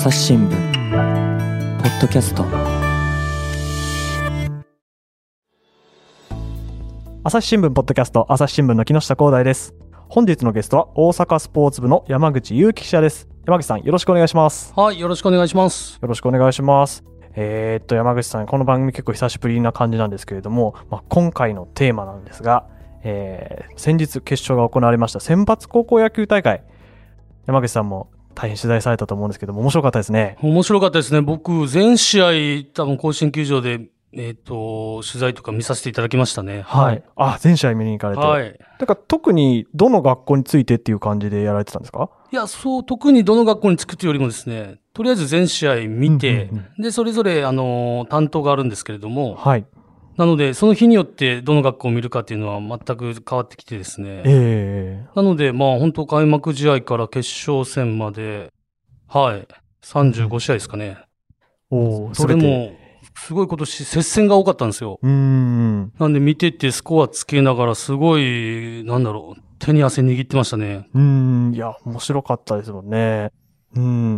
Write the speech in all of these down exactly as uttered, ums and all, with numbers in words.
朝日新聞ポッドキャスト。 朝日新聞ポッドキャスト、朝日新聞の木下光大です。本日のゲストは大阪スポーツ部の山口祐樹記者です。山口さん、よろしくお願いします。 はい、よろしくお願いします。 よろしくお願いします。えー、っと山口さん、この番組結構久しぶりな感じなんですけれども、まあ、今回のテーマなんですが、えー、先日決勝が行われました選抜高校野球大会、山口さんも大変取材されたと思うんですけども、面白かったですね。 面白かったですね。僕全試合多分甲子園球場でえっ、ー、と取材とか見させていただきましたね。 はい。はい、あ、全試合見に行かれて。 はい。 だから特にどの学校についてっていう感じでやられてたんですか？ いや、そう特にどの学校につくというよりもですね、とりあえず全試合見て、うんうんうん、でそれぞれあの担当があるんですけれども、 はい。 なのでその日によってどの学校を見るかっていうのは全く変わってきてですね。 えー、 なのでまあ本当開幕試合から決勝戦まで、はい、さんじゅうご試合ですかね。 うん、おそれもすごい今年接戦が多かったんですよ。 うーん。 なんで見ててスコアつけながらすごい、なんだろう、手に汗握ってましたね。 うーん、いや、面白かったですもんね。うん。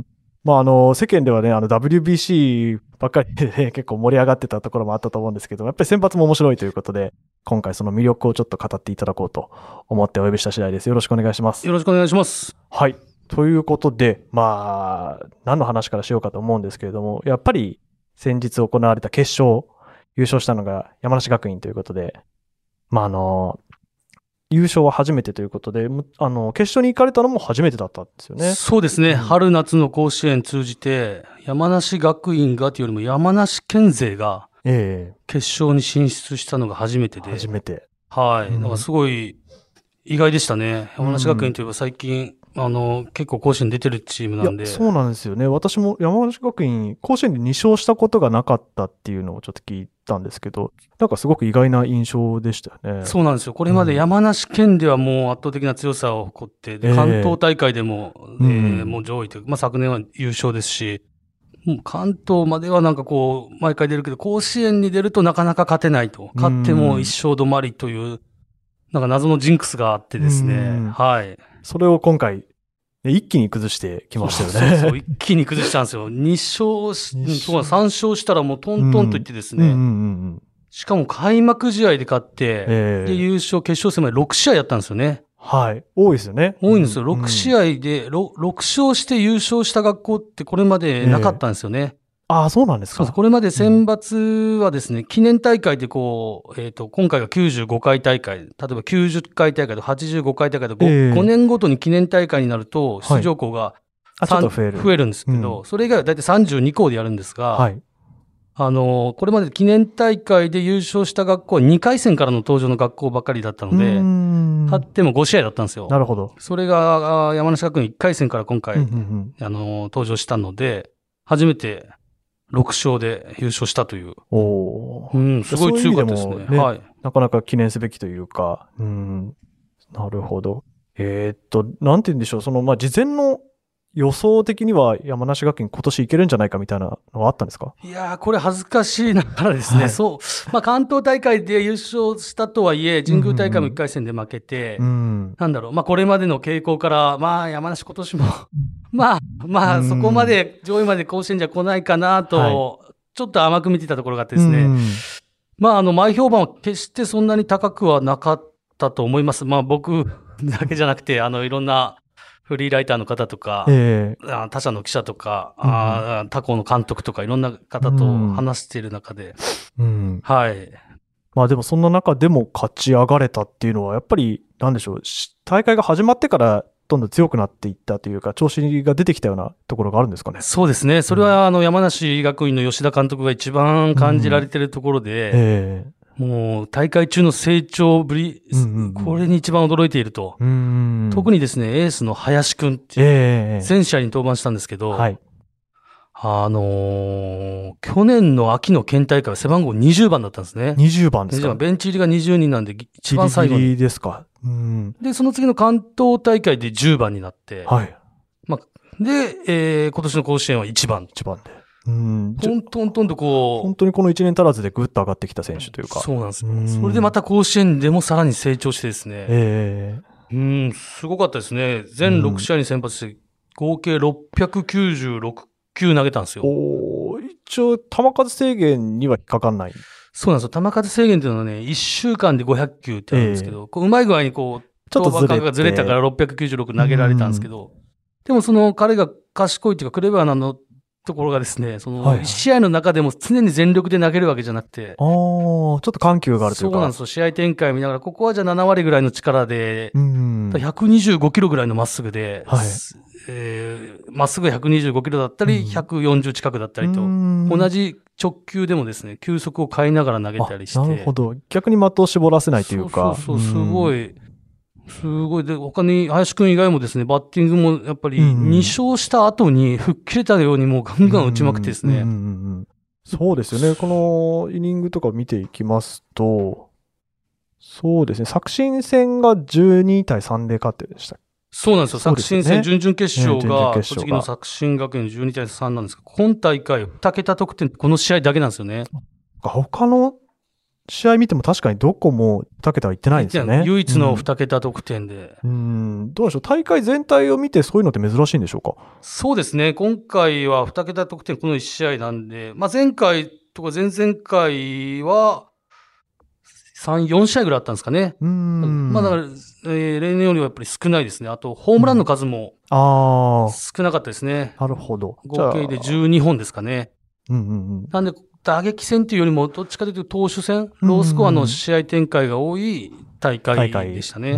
まあ、あの、世間ではね、あの、ダブリュービーシー ばっかりで、ね、結構盛り上がってたところもあったと思うんですけど、やっぱり選抜も面白いということで、今回その魅力をちょっと語っていただこうと思ってお呼びした次第です。よろしくお願いします。 よろしくお願いします。 はい。ということで、まあ、何の話からしようかと思うんですけれども、やっぱり先日行われた決勝、優勝したのが山梨学院ということで、まあ、あの、優勝は初めてということで、あの、決勝に行かれたのも初めてだったんですよね。 そうですね。 うん、 春夏の甲子園通じて、山梨学院がというよりも山梨県勢が、決勝に進出したのが初めてで。 初めて。 はい。 うん、 だからすごい意外でしたね。山梨学院といえば最近、うん、あの、結構甲子園出てるチームなんで。 いや、そうなんですよね。私も山梨学院、甲子園でに勝したことがなかったっていうのをちょっと聞いたんですけど、なんかすごく意外な印象でしたよね。 そうなんですよ。これまで山梨県ではもう圧倒的な強さを誇って、うん、関東大会でも、えーえー、もう上位というか、まあ昨年は優勝ですし、もう関東まではなんかこう、毎回出るけど、甲子園に出るとなかなか勝てないと。勝っても一勝止まりという、なんか謎のジンクスがあってですね。はい。 それを今回、一気に崩してきましたよね。 そうそうそう、一気に崩したんですよ。に勝し、さん勝したらもうトントンといってですね。うんうんうん、しかも開幕試合で勝って、えー、で優勝、決勝戦までろく試合やったんですよね。 はい。多いですよね。 多いんですよ。ろく試合で 6, ろく勝して優勝した学校ってこれまでなかったんですよね。 えー、ああ、そうなんですか。 そうです。これまで選抜はですね、うん、記念大会でこう、えっと、今回がきゅうじゅうごかい大会、例えばきゅうじゅっかい大会とはちじゅうごかい大会と 5,、えー、ごねんごとに記念大会になると、出場校が、 はい、ちょっと増える。 増えるんですけど、うん、それ以外はだいたいさんじゅうに校でやるんですが、 はい。 あの、これまで記念大会で優勝した学校はにかい戦からの登場の学校ばかりだったので、勝ってもご試合だったんですよ。 なるほど。 それが山梨学院いっかい戦から今回、うんうんうん、あの、登場したので、初めてろく勝で優勝したという。 おうん、すごい強かったですね。 ね、 はい。 なかなか記念すべきというか、うん、なるほど。えー、っと、なんて言うんでしょう、その、まあ、事前の予想的には山梨学院今年いけるんじゃないかみたいなのはあったんですか？ いやー、これ恥ずかしいながらですね、はい、そう、まあ、関東大会で優勝したとはいえ、神宮大会もいっかい戦で負けて、うんうん、なんだろう、まあ、これまでの傾向から、まあ、山梨今年も、まあ、まあ、そこまで上位まで甲子園じゃ来ないかなと、はい、ちょっと甘く見てたところがあってですね、まあ、あの、前評判は決してそんなに高くはなかったと思います。まあ、僕だけじゃなくて、あの、いろんな、フリーライターの方とか、えー、他社の記者とか、うん、あ他校の監督とかいろんな方と話している中で、うん、はい。 まあでもそんな中でも勝ち上がれたっていうのはやっぱりなんでしょう、大会が始まってからどんどん強くなっていったというか調子が出てきたようなところがあるんですかね。 そうですね。それはあの山梨学院の吉田監督が一番感じられているところで、うんえーもう大会中の成長ぶり、うんうんうん、これに一番驚いていると。うんうん、特にですね、エースの林くんっていう、えー、全試合に登板したんですけど、はい、あのー、去年の秋の県大会は背番号にじゅうばんだったんですね。 にじゅうばんですか？ ベンチ入りがにじゅうにんなんで一番最後に。 ギリギリですか？うん、 で、その次の関東大会でじゅうばんになって、はい、まあ、で、えー、今年の甲子園はいちばん。 いちばんで。うん、 トントントンとこう。 本当にこのいちねん足らずでぐっと上がってきた選手というか。 そうなんですよ。それでまた甲子園でもさらに成長してですね。えー、うん、すごかったですね。全ろく試合に先発して、合計ろっぴゃくきゅうじゅうろく球投げたんですよ。 お一応、球数制限には引っかかんない。 そうなんですよ。球数制限っていうのはね、いっしゅうかんでごひゃくきゅうってあるんですけど、えー、こううまい具合にこう、 ちょっとずれて登板間隔がずれたからろっぴゃくきゅうじゅうろく投げられたんですけど、でもその彼が賢いっていうかクレバーなのところがですね、そのいち試合の中でも常に全力で投げるわけじゃなくて、はいはい、 ああ、ちょっと緩急があるというか。 そうなんですよ。試合展開見ながら、ここはじゃあななわりぐらいの力で、 うん、 ひゃくにじゅうごキロぐらいのまっすぐで、 はい、 えー、まっすぐひゃくにじゅうごキロだったり、うん、ひゃくよんじゅう近くだったりと、同じ直球でもですね、球速を変えながら投げたりして。 なるほど。逆に的を絞らせないというか。 そうそうそう、すごい。すごい。で、他に、林くん以外もですね、バッティングもやっぱりに勝した後に吹っ切れたようにもうガンガン打ちまくってですね。 うんうんうんうん、そうですよね。このイニングとか見ていきますと、そうですね。作新戦がじゅうにたいさんで勝ってでしたっけ？ そうなんですよ。作新戦、準々決勝が、栃木の作新学園じゅうにたいさんなんですが、今大会に桁得点、この試合だけなんですよね。 他の試合見ても確かにどこもに桁はいってないんですよね。 唯一のに桁得点で。 うん、うんどうでしょう。大会全体を見てそういうのって珍しいんでしょうか？ そうですね。今回はに桁得点このいち試合なんで、まあ、前回とか前々回はさん、よん試合ぐらいあったんですかね。 うん。 まあだから、えー、例年よりはやっぱり少ないですね。あと、ホームランの数も少なかったですね。 うん、なるほど。 合計でじゅうにほんですかね。 うんうんうん、 なんで、打撃戦というよりも、どっちかというと投手戦、ロースコアの試合展開が多い大会でしたね。 うん、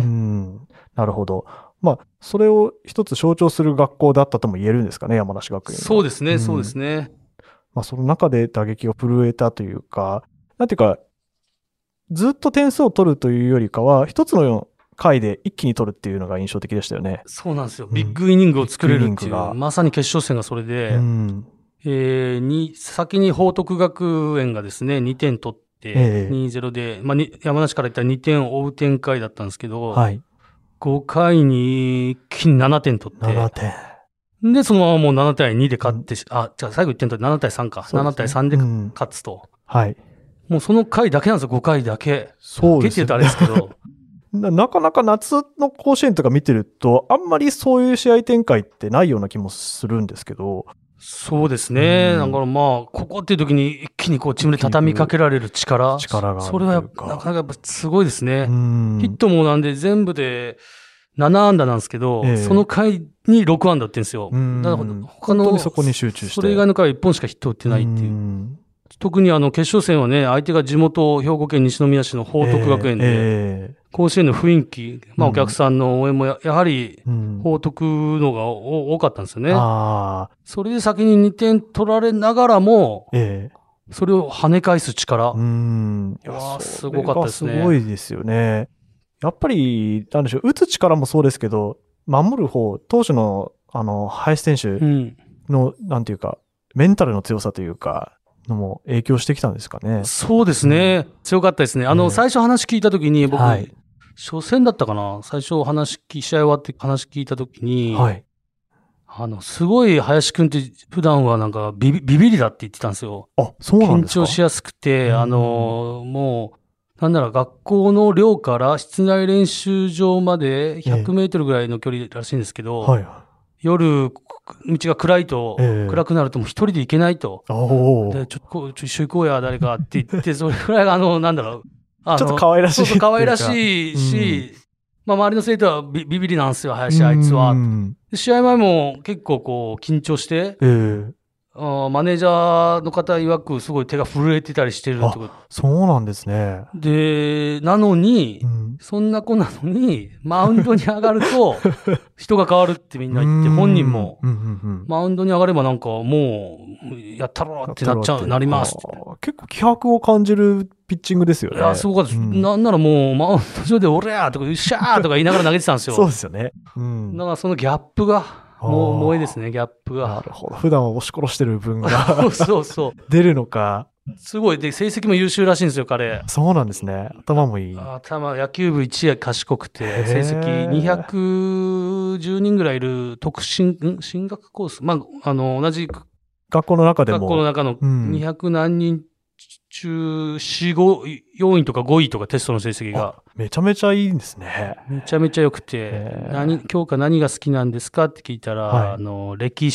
なるほど。まあ、それを一つ象徴する学校だったとも言えるんですかね、山梨学院は。 そうですね、うん、そうですね。 まあ、その中で打撃が震えたというか、なんていうか、ずっと点数を取るというよりかは、一つの回で一気に取るっていうのが印象的でしたよね。 そうなんですよ。ビッグイニングを作れるっていう、うん、まさに決勝戦がそれで、うんえー、に先に報徳学園がですね、にてん取って、えー、にたいゼロ で、まあ、山梨から言ったらにてんを追う展開だったんですけど、はい、ごかいに一気にななてん取って、 ななてんで、そのままもうななたいにで勝って、うん、あ、じゃあ最後いってん取ってななたいさんか。ね、ななたいさんで勝つと、うん。はい。もうその回だけなんですよ、ごかいだけ。 そうですね。 って言うとあれですけど。 なかなか夏の甲子園とか見てると、あんまりそういう試合展開ってないような気もするんですけど。 そうですね。だからまあ、ここっていう時に一気にこうチームで畳みかけられる力。 力が。 それはなかなかやっぱすごいですね。ヒットもなんで全部でななあんだなんですけど、えー、その回にろくあんだって言うんですよ。だから他の、 そこに集中して。 それ以外の回はいっぽんしかヒット打ってないっていう。う特にあの決勝戦はね、相手が地元兵庫県西宮市の報徳学園で、えーえー、甲子園の雰囲気、まあお客さんの応援も や, やはり報徳のが多かったんですよね。あそれで先ににてん取られながらも、えー、それを跳ね返す力。うんいやすごかったですね。 すごいですよね。やっぱり、なんでしょう、打つ力もそうですけど、守る方、投手の、あの、林選手の、うん、なんていうか、メンタルの強さというか、のも影響してきたんですかね。 そうですね。うん、強かったですね。あの、ね、最初話聞いたときに、僕、はい、初戦だったかな最初話聞、試合終わって話聞いたときに、はい、あの、すごい林くんって普段はなんかビビ、ビビリだって言ってたんですよ。 あ、そうなんですか。 緊張しやすくて、あの、もう、なんなら学校の寮から室内練習場までひゃくメートルぐらいの距離らしいんですけど、ええはい、夜、道が暗いと、ええ、暗くなるともう一人で行けないと。で、ちょっと、一緒行こうや、誰かって言って、それぐらい、あの、なんだろう。あのちょっと可愛らしい。 そうそう可愛らしいし、うん、まあ周りの生徒はビビビリなんですよ、林あいつは。で試合前も結構こう、緊張して、ええあマネージャーの方曰くすごい手が震えてたりしてるってこと。 そうなんですね。 で、なのに、うん、そんな子なのに、マウンドに上がると、人が変わるってみんな言って、本人も、うんうんうん、マウンドに上がればなんかもう、やったろってなっちゃう、なりますって。 結構気迫を感じるピッチングですよね。 いや、すごかったです。うん、なんならもう、マウンド上で俺やとか、うっしゃーとか言いながら投げてたんですよ。 そうですよね。うん、 だからそのギャップが、もう、萌えですね、ギャップが。 なるほど。普段は押し殺してる分がそうそうそう。 出るのか。 すごい。で、成績も優秀らしいんですよ、彼。 そうなんですね。頭もいい。 頭、野球部一位賢くて、成績にひゃくじゅうにんぐらいいる特進、ん進学コース。まあ、あの、同じ学校の中でも。 学校の中のにひゃく何人中、よん、ご、よんいとかごいとかテストの成績が。 めちゃめちゃいいんですね。 めちゃめちゃ良くて、何、教科何が好きなんですかって聞いたら、はい、あの、歴史、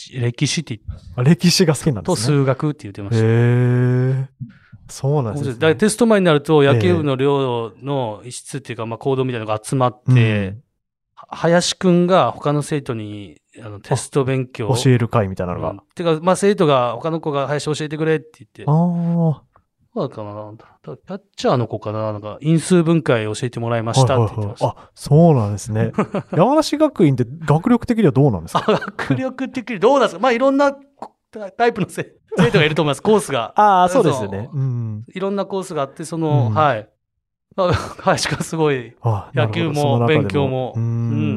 史、歴史って言ってあ、歴史が好きなんですね。 と数学って言ってました。 へー。そうなんですね。 だからテスト前になると野球部の寮の一室っていうか、まあ行動みたいなのが集まって、うん、林くんが他の生徒にあのテスト勉強教える会みたいなのが。うん、 てか、まあ生徒が他の子が林教えてくれって言って。 ああ。 そうかな。キャッチャーの子かな。なんか因数分解教えてもらいましたって言ってました。はいはいはい、 あ、そうなんですね。山梨学院って学力的にはどうなんですか？ 学力的にどうなんですか？まあいろんなタイプの生徒がいると思います。コースが。 ああ、そうですね。うん。 いろんなコースがあって、その、うん、はい。林くんすごい、野球も勉強も。 うん。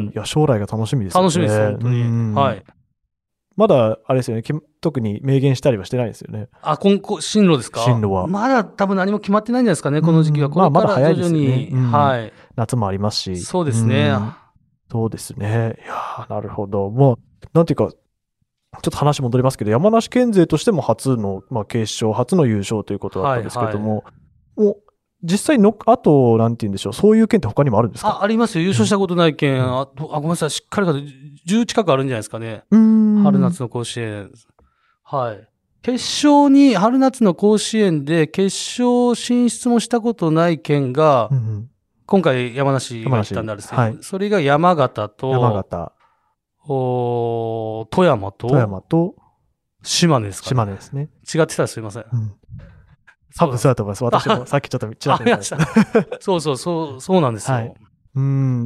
いや、将来が楽しみですね。 楽しみです、本当に。はい。 まだ、あれですよね、特に明言したりはしてないですよね。 あ、今後、進路ですか？ 進路は。 まだ多分何も決まってないんじゃないですかね、この時期は。これから徐々に、 まあ、まだ早いですよね。 はい。 夏もありますし。 そうですね。 そうですね。いやなるほど。もう、なんていうか、ちょっと話戻りますけど、山梨県勢としても初の、まあ、決勝、初の優勝ということだったんですけども、はいはい、もう、実際の、あと、なんて言うんでしょう、そういう県って他にもあるんですか？ あ、ありますよ。優勝したことない県、うん、あ、あ、ごめんなさい、しっかりかじゅう近くあるんじゃないですかね。春夏の甲子園。はい。決勝に、春夏の甲子園で決勝進出もしたことない県が、うんうん、今回山梨が行ったんであるんですけど、はい、それが山形と、 山形。 お富山と、 富山と、 島根ですかね。 島根ですね。 違ってたらすいません。うん、 多分そうだと思います。私もさっきちょっとちらっと見ました。 そうそう、そう、そうなんですよ。はい、 うん。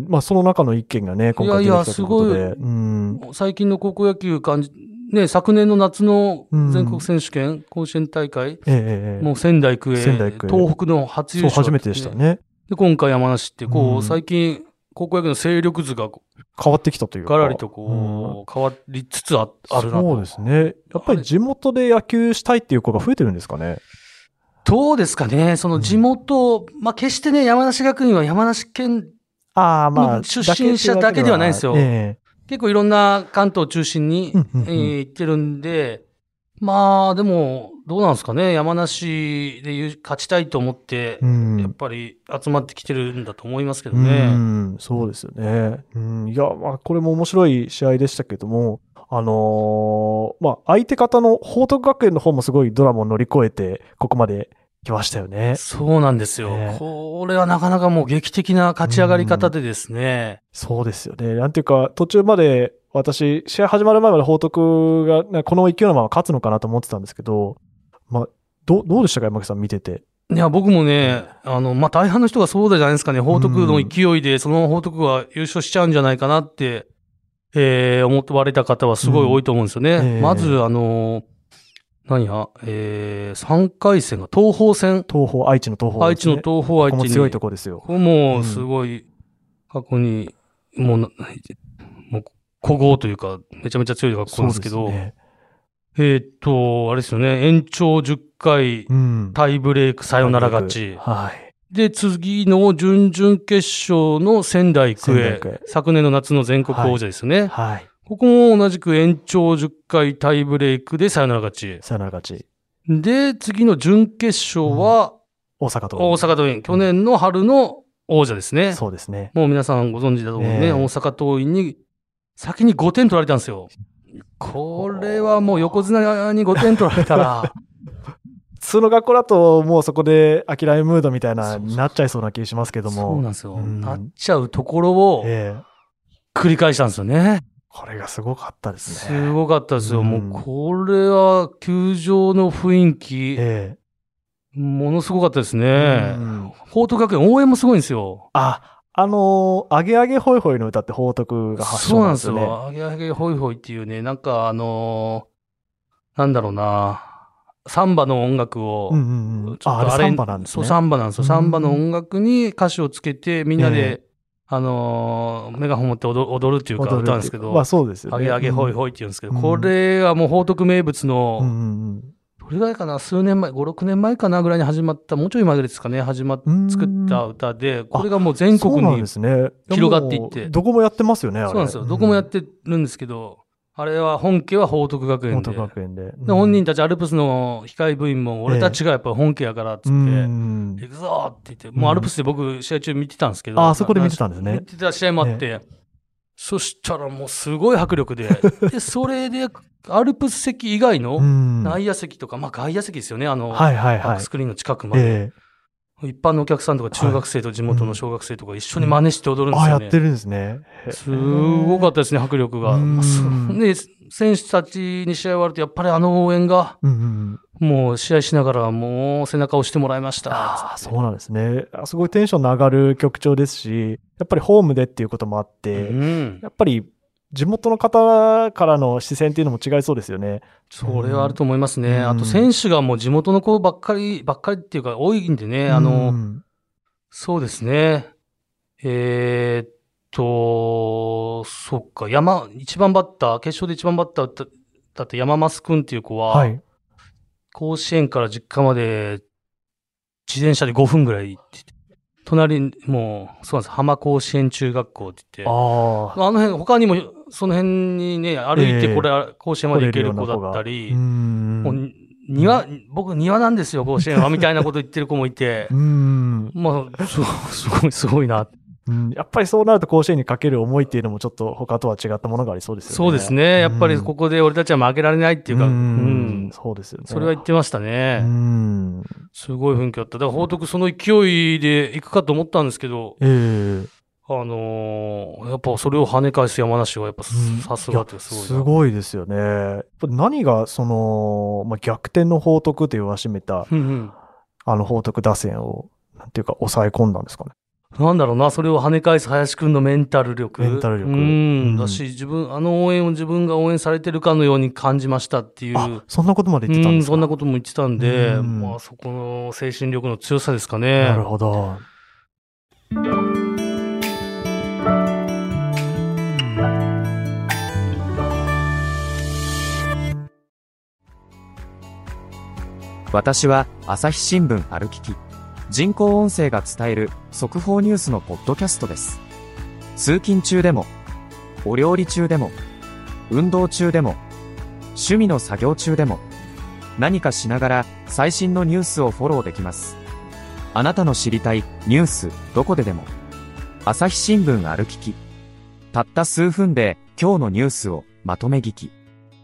まあ、その中の一件がね、今回出てきたということで。いやいや、すごい。 うん、最近の高校野球感じ、ね、昨年の夏の全国選手権、うん、甲子園大会、ええ、もう仙台育英、仙台育英東北の初優勝、 そう、初めてでしたね。 で、今回山梨って、こう、うん、最近、高校野球の勢力図が変わってきたというか。 ガラリとこう、うん、変わりつつあるなと。 そうですね。やっぱり地元で野球したいっていう子が増えてるんですかね。 どうですかね。その地元、うん、まあ、決してね、山梨学院は山梨県の出身者だけではないんですよ。えー結構いろんな関東を中心に、うんうんうんえー、行ってるんで、まあでも、どうなんですかね。山梨で勝ちたいと思って、うん、やっぱり集まってきてるんだと思いますけどね。 うん、そうですよね。うん、いや、まあこれも面白い試合でしたけども、あのー、まあ相手方の報徳学園の方もすごいドラマを乗り越えて、ここまで来ましたよね。 そうなんですよ。ね、これはなかなかもう劇的な勝ち上がり方でですね。 うそうですよね。なんていうか、途中まで私、試合始まる前まで報徳がこの勢いのまま勝つのかなと思ってたんですけど、まあ、ど, どうでしたか、山木さん見てて。 いや、僕もね、あの、まあ、大半の人がそうじゃないですかね。報徳の勢いで、その報徳が優勝しちゃうんじゃないかなって、えー、思われた方はすごい多いと思うんですよね。うんえー、まず、あの、何や、えー、さんかい戦が東邦戦。 東邦、愛知の東邦、 ね。愛知の東邦愛知に。 ここも強いところですよ。 ここもすごい、過去に、もう、もう、古豪というか、めちゃめちゃ強い学校ですけど、ね、えー、っと、あれですよね、延長じゅっかい、うん、タイブレークサヨナラ勝ち。はい。で、次の準々決勝の仙台育英。昨年の夏の全国王者ですね。はい。はい、ここも同じく延長じゅっかいタイブレークでサヨナラ勝ち。 サヨナラ勝ち。 で、次の準決勝は、 うん、大阪桐蔭。 大阪桐蔭。去年の春の王者ですね。 うん、そうですね。 もう皆さんご存知だと思うね。えー、大阪桐蔭に先にごてん取られたんですよ。これはもう横綱にごてん取られたら。 普通の学校だともうそこで諦めムードみたいなになっちゃいそうな気しますけども。 そうなんですよ。うん、なっちゃうところを繰り返したんですよね。 これがすごかったですね。すごかったですよ。うん、もうこれは球場の雰囲気、ええ、ものすごかったですね。うん、報徳学園応援もすごいんですよ。 あ、あのー、あげあげほいほいの歌って報徳が発祥なんですよね。 そうなんですよ。あげあげほいほいっていうね、なんかあのー、なんだろうな、サンバの音楽を、 うんうんうん、ちょっとあれサンバなんですね。 そう、サンバなんですよ。サンバの音楽に歌詞をつけて、みんなで、えーあのー、メガホン持って踊る、踊るっていうか歌うんですけど、 まあそうですよね。 あげあげほいほいって言うんですけど、うん、これはもう報徳名物の、 うんうんうんどれぐらいかな、数年前、ご、ろくねんまえかなぐらいに始まった、もうちょい前ですかね、始まっ、作った歌で、これがもう全国に広がっていって。 どこもやってますよね、あれ。 そうなんですよ。どこもやってるんですけど、あれは本家は報徳学園で。 報徳学園で。うん、 で本人たちアルプスの控え部員も、俺たちがやっぱ本家やからっつって、ええ、行くぞって言って、もうアルプスで僕試合中見てたんですけど。 ああ、そこで見てたんですね。 見てた試合もあって、ええ、 そしたらもうすごい迫力で、で、それで、アルプス席以外の内野席とか、まあ外野席ですよね、あの、 はいはいはい、 バックスクリーンの近くまで。えー、一般のお客さんとか中学生と地元の小学生とか一緒に真似して踊るんですよね。 うん、あ、やってるんですね。 すごかったですね、迫力が。まあ、で、選手たちに試合終わると、やっぱりあの応援が、うんうん、もう試合しながら、もう背中を押してもらいました。 ああ、そうなんですね。すごいテンションの上がる曲調ですし、やっぱりホームでっていうこともあって、うん、やっぱり地元の方からの視線っていうのも違いそうですよね。 それはあると思いますね。うん、あと選手がもう地元の子ばっかり、ばっかりっていうか多いんでね、あの、うん、そうですね。えー、っと、そっか、山、一番バッター、決勝で一番バッターだった山増くんっていう子は、はい、甲子園から実家まで自転車でごふんぐらい行ってて、隣、もう、そうなんです、浜甲子園中学校って言って、あ, あの辺、他にも、その辺にね、歩いてこれ、えー、甲子園まで行ける子だったり、もう庭、僕庭なんですよ、甲子園は、みたいなこと言ってる子もいて、うんまあ、すごい、すごいな。 うん、やっぱりそうなると甲子園にかける思いっていうのもちょっと他とは違ったものがありそうですよね。 そうですね。やっぱりここで俺たちは負けられないっていうか、うん、うん、 そうですよね。 それは言ってましたね。うん、すごい雰囲気あった。だから報徳その勢いで行くかと思ったんですけど、えー、あのー、やっぱそれを跳ね返す山梨はやっぱさすがってすごいな、 すごいですよね。何がその、まあ、逆転の報徳と言わしめた、うんうん、あの報徳打線を、なんていうか抑え込んだんですかね。 なんだろうな、それを跳ね返す林くんのメンタル力。 メンタル力。 うん。だし、自分、あの応援を自分が応援されてるかのように感じましたっていう。 あ、そんなことまで言ってたんですか？ うん、そんなことも言ってたんで、まあそこの精神力の強さですかね。 なるほど。 私は朝日新聞歩きき。人工音声が伝える速報ニュースのポッドキャストです。通勤中でも、お料理中でも、運動中でも、趣味の作業中でも、何かしながら最新のニュースをフォローできます。あなたの知りたいニュースどこででも。朝日新聞歩きき。たった数分で今日のニュースをまとめ聞き。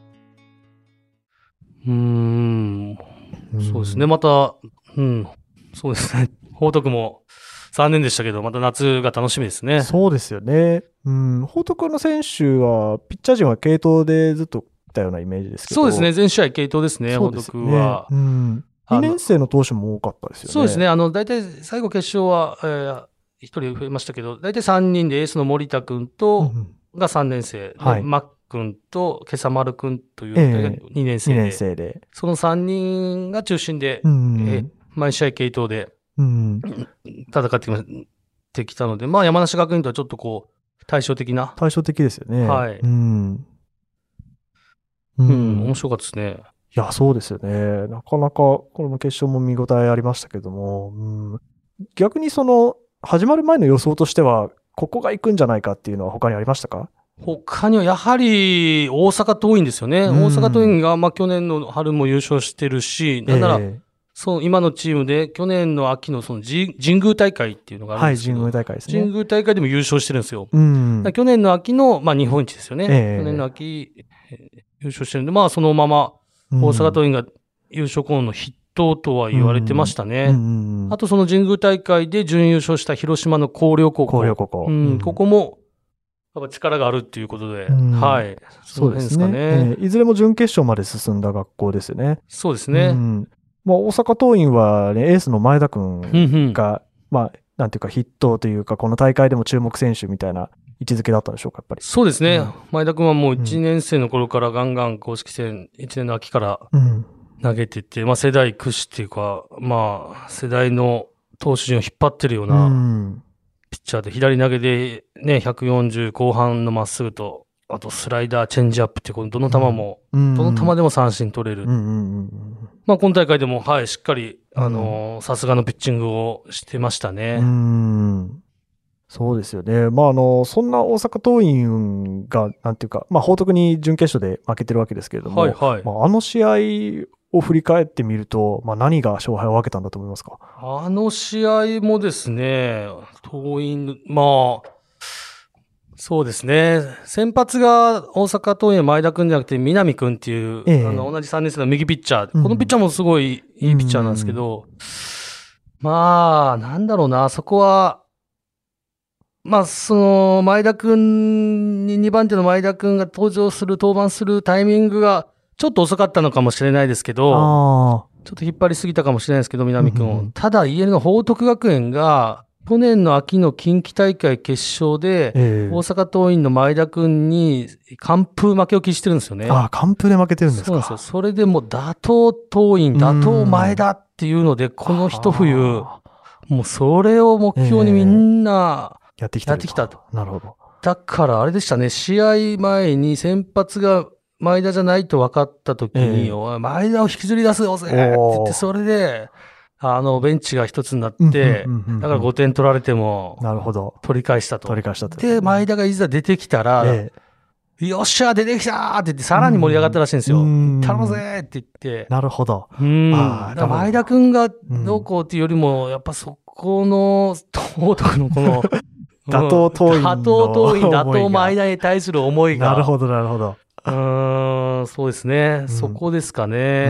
うーん、そうですね。また、うん。そうですね。報徳も残念でしたけど、また夏が楽しみですね。 そうですよね。うん。報徳の選手は、ピッチャー陣は継投でずっと来たようなイメージですけど。 そうですね。全試合継投ですね、報徳は。 うん。にねん生の投手も多かったですよね。 そうですね。あの、大体最後決勝は、えー、ひとり増えましたけど、大体さんにんでエースの森田君と、がさんねん生、うん、はい、マッ君と今朝丸君という、えー、にねん生で、にねん生で。そのさんにんが中心で、うんえー毎試合継投で戦ってきたので、まあ山梨学院とはちょっとこう対照的な。 対照的ですよね。 はい。うん。うん、面白かったですね。 いや、そうですよね。なかなか、この決勝も見応えありましたけども、うん、逆にその、始まる前の予想としては、ここが行くんじゃないかっていうのは他にありましたか？ 他にはやはり大阪桐蔭ですよね。うん、大阪桐蔭が、まあ去年の春も優勝してるし、なんなら、えーそう、今のチームで、去年の秋のその神宮大会っていうのがあるんですけど、 はい、神宮大会ですね。 神宮大会でも優勝してるんですよ。うん、去年の秋の、まあ日本一ですよね。えー、去年の秋、優勝してるんで、まあそのまま、大阪桐蔭が優勝候補の筆頭とは言われてましたね。うんうん、あとその神宮大会で準優勝した広島の広陵高校。 広陵高校。 うん、ここも、やっぱ力があるっていうことで、うん、はい。 そうですね。えー、いずれも準決勝まで進んだ学校ですよね。 そうですね。うんまあ、大阪桐蔭は、ね、エースの前田君が、うんうんまあ、なんていうか筆頭というか、この大会でも注目選手みたいな位置づけだったんでしょうか、やっぱり。 そうですね。うん、前田君はもういちねん生の頃からガンガン公式戦、いちねんの秋から投げてて、うん、まあ世代屈指っていうか、まあ世代の投手陣を引っ張ってるようなピッチャーで、左投げでね、ひゃくよんじゅう後半のまっすぐと、あとスライダー、チェンジアップってこのどの球も、うん、どの球でも三振取れる。うんうんうん、まあ今大会でも、はい、しっかり、あのー、さすがのピッチングをしてましたね。 うんそうですよね。まああの、そんな大阪桐蔭が、なんていうか、まあ報徳に準決勝で負けてるわけですけれども、はいはいまあ、あの試合を振り返ってみると、まあ何が勝敗を分けたんだと思いますか？ あの試合もですね、桐蔭、まあ、 そうですね。先発が大阪桐蔭の前田くんじゃなくて南くんっていう、ええ、あの同じさんねん生の右ピッチャー、うん、このピッチャーもすごいいいピッチャーなんですけど、うん、まあ、なんだろうな、そこは、まあ、その、前田くんににばん手の前田くんが登場する、登板するタイミングがちょっと遅かったのかもしれないですけど、ちょっと引っ張りすぎたかもしれないですけど、南くんを。うん、ただ、家の報徳学園が、去年の秋の近畿大会決勝で、大阪桐蔭の前田くんに完封負けを喫してるんですよね。 ああ、完封で負けてるんですか。 そうなんですよ。それでもう打倒桐蔭、打倒前田っていうので、この一冬、もうそれを目標にみんなやってきた。やってきたと。 なるほど。 だからあれでしたね、試合前に先発が前田じゃないと分かった時に、おい前田を引きずり出すよぜって言って、それで、あの、ベンチが一つになって、だからごてん取られても、 なるほど。 取り返したと。 取り返したと。 で、前田がいざ出てきたら、ええ、よっしゃ、出てきたーって言って、さらに盛り上がったらしいんですよ。頼むぜーって言って。 なるほど。 うん。だから前田くんがどうこうっていうよりも、やっぱそこの、報徳のこの、 打倒桐蔭。 打倒桐蔭、打倒前田に対する思いが。 なるほど、なるほど。 うーん、そうですね。そこですかね。 うん。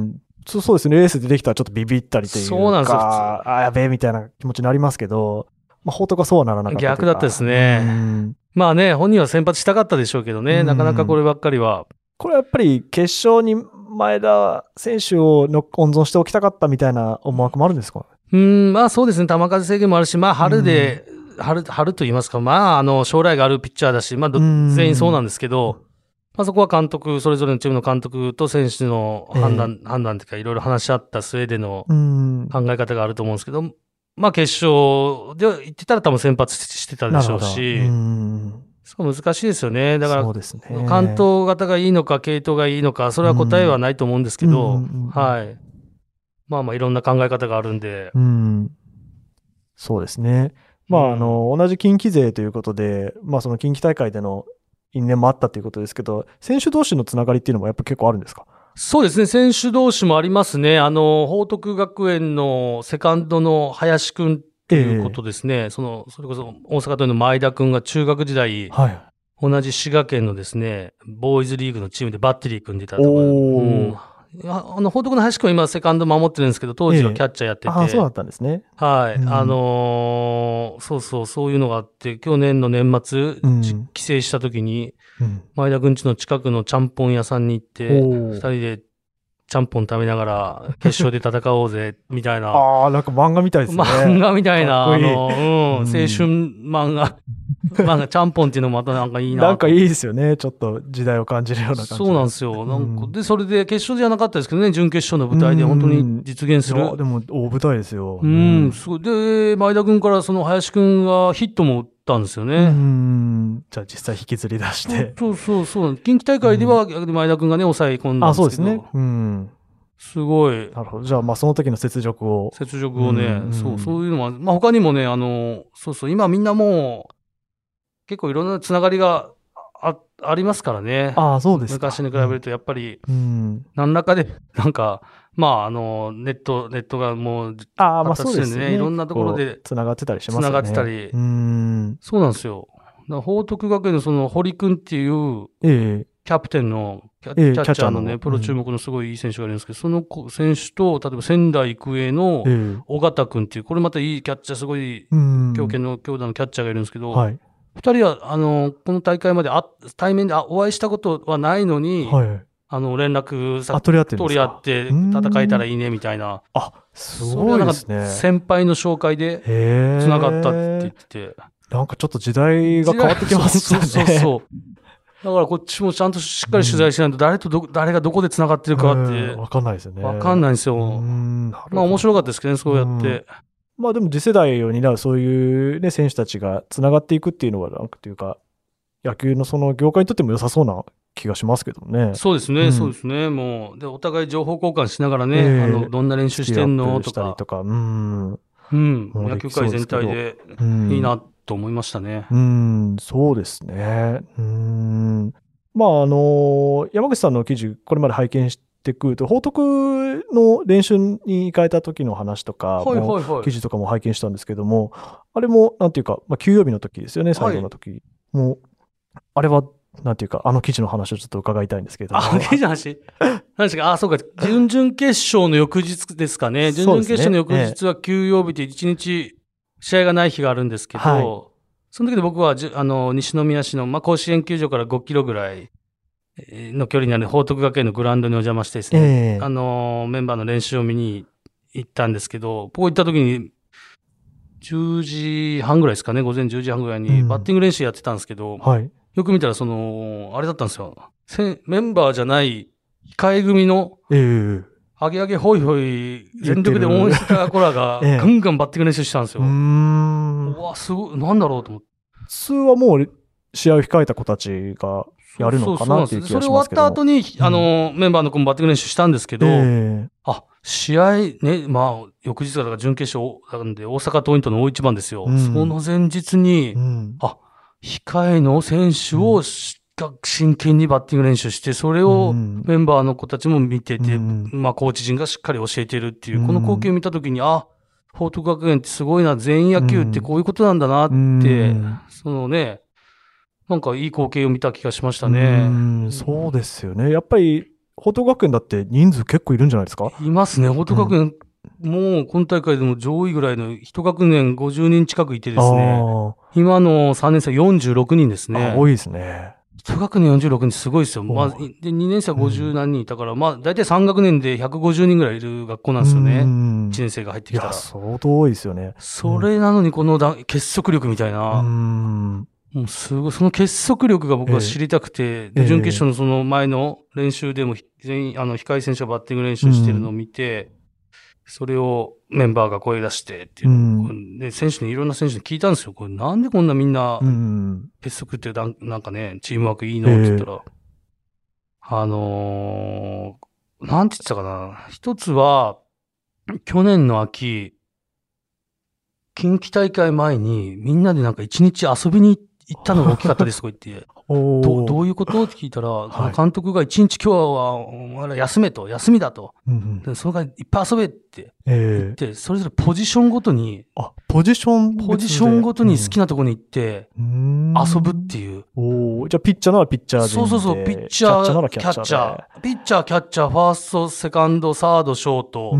そうですね。レースでできたらちょっとビビったりというか、 そうなんですよ。 ああ、やべえみたいな気持ちになりますけど、まあ、報徳はそうはならなかった。 逆だったですね。まあね、本人は先発したかったでしょうけどね、なかなかこればっかりは。 これはやっぱり決勝に前田選手を温存しておきたかったみたいな思惑もあるんですか？ うん、まあそうですね。球数制限もあるし、まあ春で、春、春と言いますか、まああの、将来があるピッチャーだし、まあ全員そうなんですけど、まあ、そこは監督、それぞれのチームの監督と選手の判断、えー、判断というか、いろいろ話し合った末での考え方があると思うんですけど、まあ決勝で言ってたら多分先発してたでしょうし、そう難しいですよね。だから、そうですね、関東型がいいのか、系統がいいのか、それは答えはないと思うんですけど、はい。まあまあいろんな考え方があるんで。 うん、そうですね。まあ、あの、同じ近畿勢ということで、まあその近畿大会での因縁もあったということですけど、選手同士のつながりっていうのもやっぱ結構あるんですか？ そうですね。選手同士もありますね。あの、報徳学園のセカンドの林くんということですね。えー、その、それこそ大阪桐蔭の前田くんが中学時代、はい、同じ滋賀県のですね、ボーイズリーグのチームでバッテリー組んでたところ、うん、あの、報徳の林くんは今セカンド守ってるんですけど、当時はキャッチャーやってて。えー、 あ、そうだったんですね。 はい。うん、あのー、そうそう、そういうのがあって、去年の年末、うん、帰省した時に、うん、前田くん家の近くのちゃんぽん屋さんに行って、二人でちゃんぽん食べながら、決勝で戦おうぜ、みたいな。 ああ、なんか漫画みたいですね。 漫画みたいな、あの、うん、青春漫画。漫画、ちゃんぽんっていうのもまたなんかいいな。 なんかいいですよね。ちょっと時代を感じるような感じ。 そうなんですよ。なんか、うん、で、それで決勝じゃなかったですけどね、準決勝の舞台で本当に実現する。 いや、でも大舞台ですよ。 うん、すごい。で、前田くんからその林くんがヒットも打ったんですよね。 うん。じゃあ実際引きずり出して。 そうそうそう。近畿大会では前田くんがね、抑え込んだんですけど。 あ、そうですね。うん。 すごい。 なるほど。じゃあ、まあ、その時の雪辱を。 雪辱をね、うん、そう、そういうのも、まあ、他にもね、あの、そうそう、今みんなもう、結構いろんなつながりが あ, ありますからね。 ああ、そうですか。 昔に比べると、やっぱり、うん、何らかで、なんか、まあ、あの、ネット、ネットがもう、 ああ、まあそうですね。 いろんなところで、 つながってたりしますね。 つながってたり。うん。そうなんですよ。報徳学園のその、堀くんっていう、ええ、キャプテンの、キャッチャーのね、ええ、プロ注目のすごいいい選手がいるんですけど、うん、その選手と、例えば仙台育英の尾形くんっていう、これまたいいキャッチャー、すごい強肩の強打のキャッチャーがいるんですけど、はい、二人は、あの、この大会まであ対面でお会いしたことはないのに、はい、あの、連絡さ、 取り合ってるんですか？ 取り合って戦えたらいいね、みたいな。 あ、すごいですね。 先輩の紹介で、繋がったって言ってて。 なんかちょっと時代が変わってきますね。 そうそうそう。だからこっちもちゃんとしっかり取材しないと、誰とど、誰がどこで繋がってるかって。 わかんないですよね。 わかんないんですよ。まあ面白かったですけどね、そうやって。 まあでも次世代を担うそういうね、選手たちが繋がっていくっていうのは、なんかというか、野球のその業界にとっても良さそうな気がしますけどね。 そうですね、うん、そうですね。もう、で、お互い情報交換しながらね、えー、あの、どんな練習してんのとか。 とか、うん。 うん。野球界全体でいいなと思いましたね。 うん、うんそうですね。うん。まあ、あの、山口さんの記事、これまで拝見してくると、報徳の練習に行かれた時の話とか、はいはいはい、記事とかも拝見したんですけども、あれも、なんていうか、まあ、休養日の時ですよね、最後の時。はいもう、あれは、なんていうか、あの記事の話をちょっと伺いたいんですけれども。 あ、記事の話何ですか？あ、そうか。準々決勝の翌日ですかね。準々決勝の翌日は休養日でいちにち試合がない日があるんですけど、はい、その時で僕はじあの西宮市の、まあ、甲子園球場からごキロぐらいの距離にある報徳学園のグラウンドにお邪魔してですね、えー、あのメンバーの練習を見に行ったんですけど、ここ行った時にじゅうじはんぐらいですかね、午前じゅうじはんぐらいにバッティング練習やってたんですけど、うん、はい、よく見たらその、あれだったんですよ。メンバーじゃない控え組の、えー、上げ上げホイホイ全力で応援してた子らがガンガンバッティング練習したんですよ。えー、うーん。うわ、すごい、なんだろうと思って。 普通はもう試合を控えた子たちがやるのかなっていう気がしますけど。それ終わった後に、あの、うん、メンバーの子もバッティング練習したんですけど、えー、あ、試合ね、まあ、翌日だから準決勝なんで大阪桐蔭との大一番ですよ。うん、その前日に、うん、あ、控えの選手を、うん、真剣にバッティング練習して、それをメンバーの子たちも見てて、うん、まあ、コーチ陣がしっかり教えてるっていう、うん、この光景を見たときに、あ、報徳学園ってすごいな、全員野球ってこういうことなんだなって、うん、そのね、なんかいい光景を見た気がしましたね。 うん、そうですよね。やっぱり、報徳学園だって人数結構いるんじゃないですか？ いますね。報徳学園、うん、もう今大会でも上位ぐらいの一学年ごじゅうにん近くいてですね、今のさんねん生よんじゅうろくにんですね。 多いですね。 一学年よんじゅうろくにんすごいですよ。まあ、で、にねん生はごじゅう何人いたから、うん、まあ、だいたいさん学年でひゃくごじゅうにんぐらいいる学校なんですよね。いちねん生が入ってきたら。いや、 相当多いですよね。 それなのにこのだ結束力みたいな。うんもうすごい、その結束力が僕は知りたくて、えー、で、準決勝のその前の練習でも全員、あの、控え選手がバッティング練習してるのを見て、うん、それをメンバーが声出してっていう、うん、で、選手にいろんな選手に聞いたんですよ。これなんでこんなみんな、結束ってなんなんかね、チームワークいいのって言ったら、えー、あのー、なんて言ってたかな。一つは、去年の秋、近畿大会前にみんなでなんか一日遊びに行ったのが大きかったですとか言って、ど, どういうことって聞いたら、はい、監督が一日今日はお前ら休めと、休みだと。うんうん、でその間いっぱい遊べって言って、えー、それぞれポジションごとに、 あ、ポジションポジションごとに好きなところに行って、うん、遊ぶっていう。 おじゃあピッチャーならピッチャーで。 そうそうそう、ピッチャー、キャッチャーならキャッチャー。キャッチャー。ピッチャー、キャッチャー、ファースト、セカンド、サード、ショート。うん、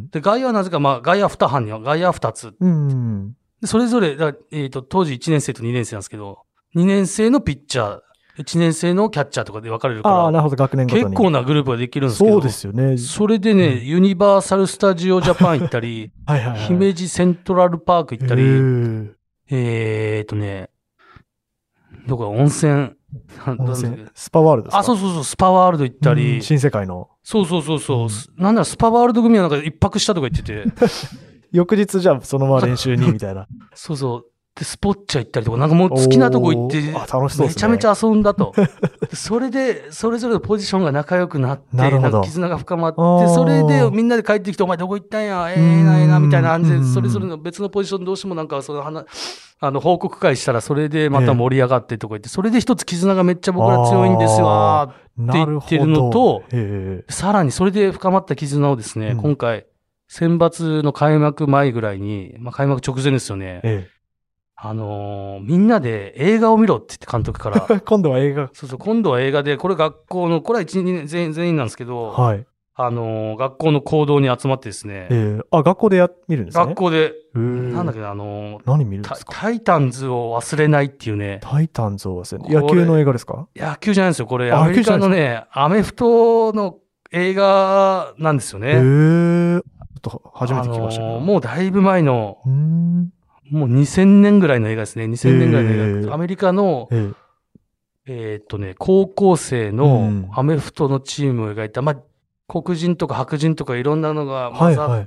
で、外野はなぜか、まあ、外野に班には、外野ふたつ。うんでそれぞれ、だえっと、当時いちねん生とにねん生なんですけど、にねん生のピッチャー、いちねん生のキャッチャーとかで分かれるから、 ああ、なるほど、学年ごとに。 結構なグループができるんですけど、 そうですよね。 それでね、うん、ユニバーサル・スタジオ・ジャパン行ったり、はいはいはい、姫路セントラルパーク行ったり、えーっとね、どこだ、温泉、 温泉スパワールドですか？ あ、そうそうそう、スパワールド行ったり、 新世界の。 そうそうそうそう、うん、なんならスパワールド組はなんか一泊したとか言ってて、 翌日じゃあそのまま練習にみたいな。 そうそう。で、スポッチャ行ったりとか、なんかもう好きなとこ行って、 あ、楽しそうですね。 めちゃめちゃ遊んだと。それで、それぞれのポジションが仲良くなって、なるほど、なんか絆が深まって、それでみんなで帰ってきて、お前どこ行ったんや、ええなええな、みたいな感じで、それぞれの別のポジションどうしてもなんか、その話、あの、報告会したら、それでまた盛り上がってとか言って、それで一つ絆がめっちゃ僕ら強いんですよ、って言ってるのと、さらにそれで深まった絆をですね、うん、今回、選抜の開幕前ぐらいに、まあ開幕直前ですよね。ええ、あのー、みんなで映画を見ろって言って監督から。 今度は映画。 そうそう、今度は映画で、これ学校の、これはいち、にねん全員、全員なんですけど、はい。あのー、学校の講堂に集まってですね。 ええー、あ、学校でや、見るんですね。 学校で。なんだっけ、あのー、 何見るんですか？ タイタンズを忘れないっていうね。 タイタンズを忘れない。野球の映画ですか？ 野球じゃないんですよ。これ、アメリカのね、アメフトの映画なんですよね。へえー。 ちょっと初めて聞きましたけど、あのー、 もうだいぶ前の、うーんもうにせんねんぐらいの映画ですね。にせんねんぐらいの映画。えー、アメリカの、えー、えー、っとね、高校生のアメフトのチームを描いた、うん、まあ、黒人とか白人とかいろんなのが混ざって、はいはい、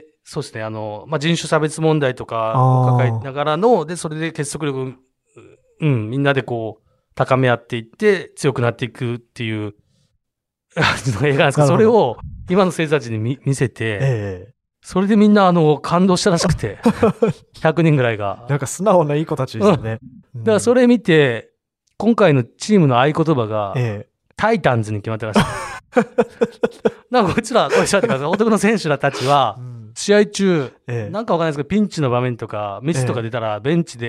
そうですね、あの、まあ、人種差別問題とかを抱えながらの、で、それで結束力、うん、みんなでこう、高め合っていって強くなっていくっていう映画なんですけど、それを今の生徒たちに 見, 見せて、えーそれでみんな、あの、感動したらしくて。ひゃくにんぐらいが。 なんか素直ないい子たちですよね。 うん、だからそれ見て、今回のチームの合言葉が、ええ、タイタンズに決まったらしい。なんかこいつら、こいつらってか、男の選手らたちは、試合中、ええ、なんかわかんないですけど、ピンチの場面とか、ミスとか出たら、ベンチで、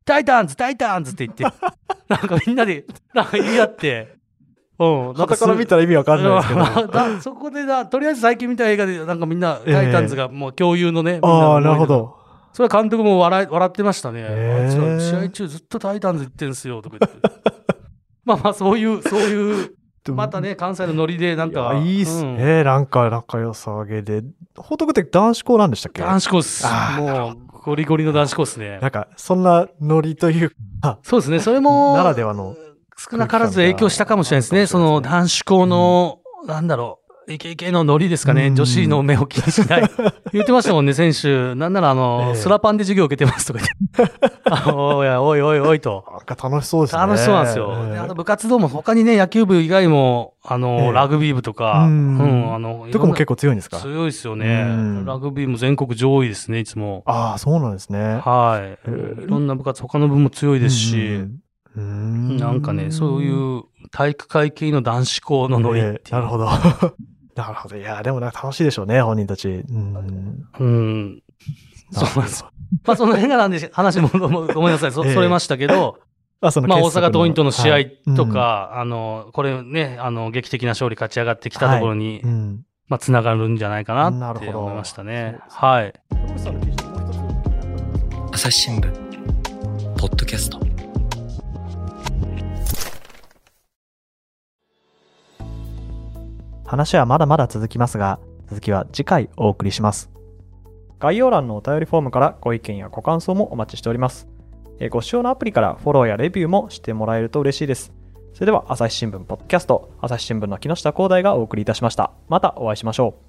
タイタンズタイタンズって言って、なんかみんなで、なんか言い合って、うん。 傍から見たら意味わかんないですけど。 だそこでな、とりあえず最近見た映画で、なんかみんな、タイタンズがもう共有のね、 えー、 みんなのああ、なるほど。 それは監督も笑い笑ってましたね。 えー、 試合中ずっとタイタンズ言ってんすよ、とか言って。まあまあ、そういう、そういう、またね、関西のノリで、なんか。 いいっすね、うん、なんか仲良さげで。報徳って男子校なんでしたっけ？ 男子校っす。もう、ゴリゴリの男子校っすね。 なんか、そんなノリというか。 そうですね、それも、 ならではの。 少なからず影響したかもしれないですね。その男子校の、うん、なんだろう、イケイケのノリですかね。女子の目を気にしない。言ってましたもんね、選手。なんなら、あの、えー、スラパンで授業受けてますとか言って。あおいおいおいおいと。 なんか楽しそうですね。 楽しそうなんですよ。えー、であと部活動も他にね、野球部以外も、あの、えー、ラグビー部とか、うん、 うん、あの、どこも結構強いんですか？ 強いですよね。ラグビーも全国上位ですね、いつも。 ああ、そうなんですね。 はい。えー、いろんな部活、他の部も強いですし、うんうーんなんかね、そういう体育会系の男子校のノリっていう、 えー、なるほど。なるほど。いや、でもなんか楽しいでしょうね、本人たち。うん。 うん。そうなんですよ。まあ、その辺がなんで話も、ごめんなさい、そ、えー、それましたけど、あそのまあ、大阪桐蔭との試合とか、はいうん、あの、これね、あの、劇的な勝利勝ち上がってきたところに、はいうん、まあ、つながるんじゃないかなって思いましたね。はい。 朝日新聞、ポッドキャスト。 話はまだまだ続きますが、続きは次回お送りします。概要欄のお便りフォームからご意見やご感想もお待ちしております。ご使用のアプリからフォローやレビューもしてもらえると嬉しいです。それでは朝日新聞ポッドキャスト、朝日新聞の木下光大がお送りいたしました。またお会いしましょう。